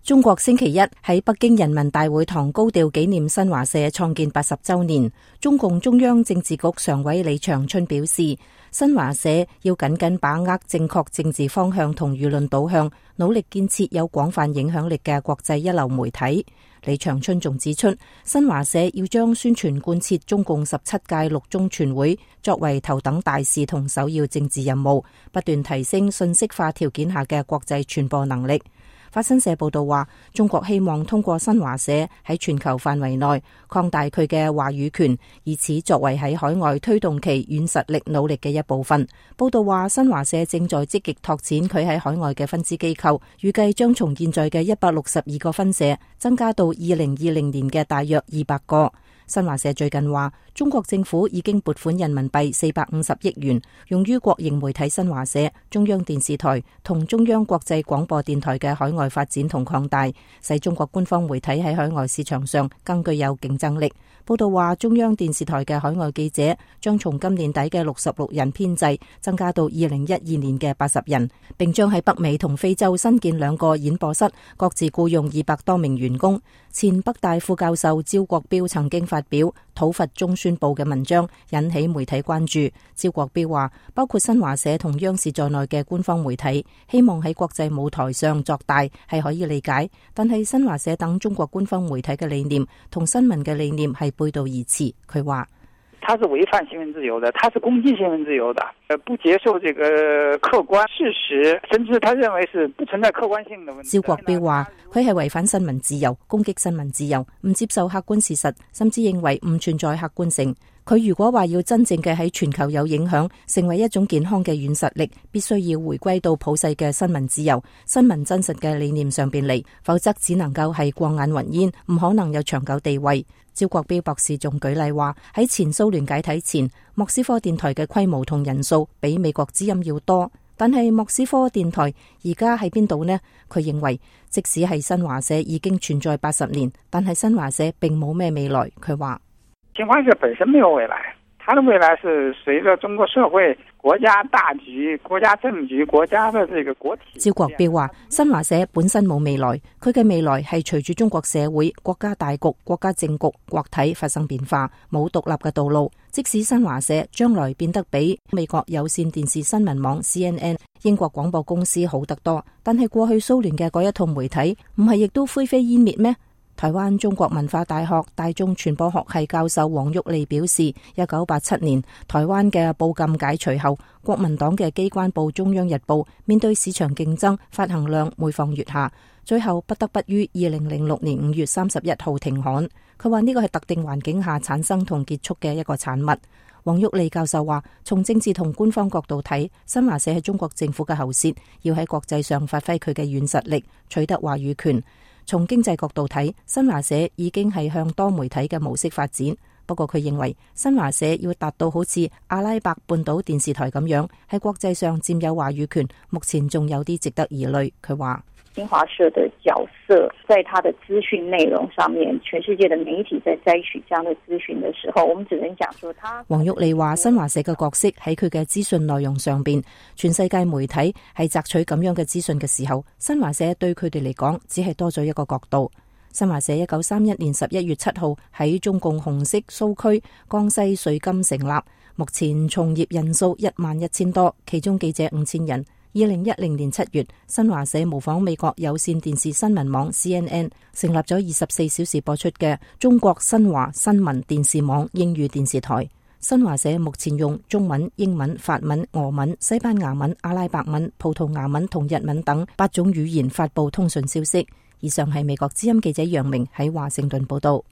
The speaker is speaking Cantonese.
中國星期一喺北京人民大會堂高調紀念新華社創建80週年。中共中央政治局常委李長春表示，新華社要緊緊把握正確政治方向同輿論導向，努力建設有廣泛影響力嘅國際一流媒體。李長春仲指出，新華社要將宣傳貫徹中共17屆六中全會作為頭等大事同首要政治任務，不斷提升信息化條件下嘅國際傳播能力。法新社報道話，中國希望通過新華社喺全球範圍內擴大佢嘅話語權，以此作為喺海外推動其軟實力努力嘅一部分。報道話，新華社正在積極拓展佢喺海外嘅分支機構，預計將從現在嘅162個分社增加到2020年嘅大約200個。新華社最近話，中國政府已經撥款人民幣450億元，用於國營媒體新華社、中央電視台同中央國際廣播電台嘅海外發展同擴大，使中國官方媒體喺海外市場上更具有競爭力。報道話，中央電視台嘅海外記者將從今年底嘅66人編制增加到2012年嘅80人，並將喺北美同非洲新建2個演播室，各自僱用200多名員工。前北大副教授焦國標曾經發表討伐中宣部嘅文章，引起媒體關注。焦國標話，包括新華社同央視在內嘅官方媒體希望喺國際舞台上作大係可以理解，但係新華社等中國官方媒體嘅理念同新聞嘅理念係背道而馳。佢話， 它是違反新聞自由的，它是攻擊新聞自由的，不接受這個客觀事實，甚至他認為是不存在客觀性的問題。 焦國標話，佢係違反新聞自由，攻擊新聞自由，唔接受客觀事實，甚至認為唔存在客觀性。佢如果話要真正嘅喺全球有影響，成為一種健康嘅軟實力，必須要回歸到普世嘅新聞自由、新聞真實嘅理念上邊嚟，否則只能夠係過眼雲煙，唔可能有長久地位。焦國標博士仲舉例話，喺前蘇聯解體前，莫斯科電台嘅規模同人數比美國之音要多，但係莫斯科電台而家喺邊度呢？佢認為，即使係新華社已經存在80年，但係新華社並冇咩未來。佢話， 新華社本身沒有未來，它的未來是隨着中國社會、國家大局、國家政局、國家的這個國體。 焦國標話，新華社本身冇未來，佢嘅未來係隨住中國社會、國家大局、國家政局、國體發生變化，冇獨立嘅道路。即使新華社將來變得比美國有線電視新聞網 CNN、英國廣播公司好得多，但係過去蘇聯嘅嗰一套媒體唔係亦都灰飛煙滅咩？台灣中國文化大學大眾傳播學系教授黃玉莉表示，1987年台灣嘅報禁解除後，國民黨嘅機關報中央日報面對市場競爭，發行量每況愈下，最後不得不於2006年5月31號停刊。佢話呢個係特定環境下產生同結束嘅一個產物。黃玉莉教授話，從政治同官方角度睇，新華社係中國政府嘅喉舌，要喺國際上發揮佢嘅軟實力，取得話語權。從經濟角度睇，新華社已經係向多媒體嘅模式發展。不過佢認為，新華社要達到好似阿拉伯半島電視台咁樣喺國際上佔有話語權，目前仲有啲值得疑慮。佢話， 新華社的角色，在它的資訊內容上面，全世界的媒體在摘取這樣的資訊的時候，我們只能講說它。 黃玉莉話，新華社嘅角色喺佢嘅資訊內容上邊，全世界媒體係摘取咁樣嘅資訊嘅時候，新華社對佢哋嚟講只係多咗一個角度。新華社1931年11月7號喺中共紅色蘇區江西瑞金成立，目前從業人數11000多，其中記者5000人。2010年7月，新華社模仿美國有線電視新聞網 CNN， 成立咗24小時播出嘅中國新華新聞電視網英語電視台。新華社目前用中文、英文、法文、俄文、西班牙文、阿拉伯文、葡萄牙文同日文等8種語言發佈通訊消息。以上係美國之音記者楊明喺華盛頓報道。